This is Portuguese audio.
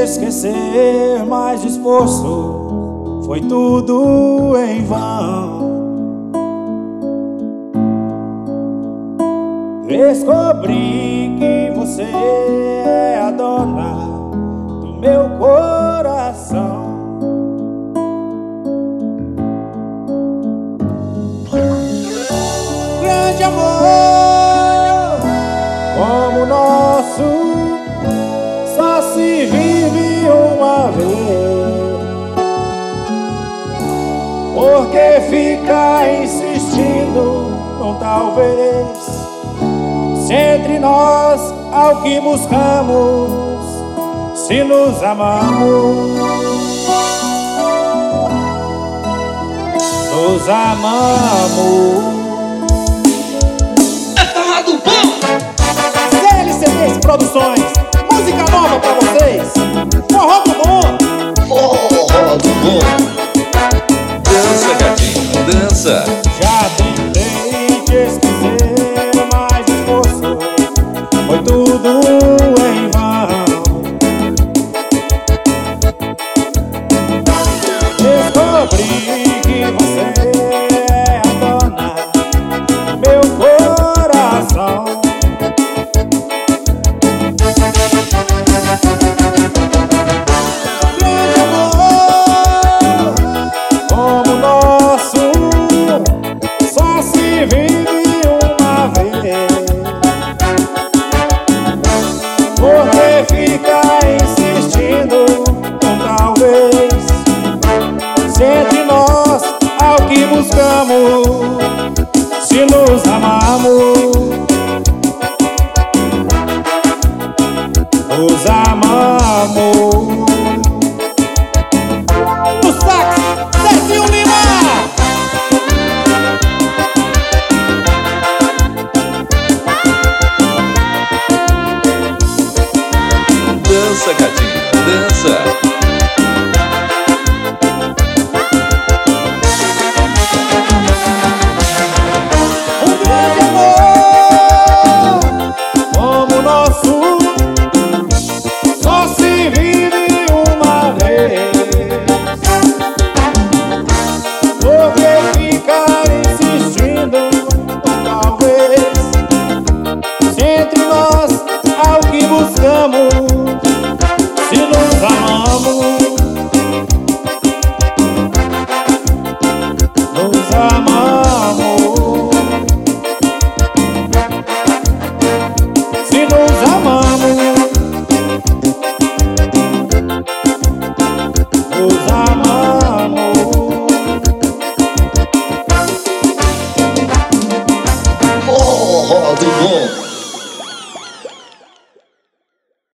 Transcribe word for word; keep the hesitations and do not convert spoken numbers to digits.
esquecer, mas o esforço foi tudo em vão. Descobri que você é a dona do meu coração. Grande amor como o nosso só se vive uma vez. Por que ficar insistindo num talvez? Se entre nós ao que buscamos, se nos amamos, nos amamos. É falado bom! C L C Ds Produções, música nova pra vocês. Forró do bom. Forró do bom. Dança, gatinho, dança. Já tentei te esquecer, mas o esforço foi tudo em vão. Descobri que você é a dona do meu coração. Grande amor como o nosso só se vive uma vez. Por que ficar insistindo com talvez? Se entre nós ao que buscamos, se nos amamos, nos amamos. No sax, Zezinho Lima. Dança, gatinho, dança. Um grande amor como o nosso só se vive uma vez. Por que ficar insistindo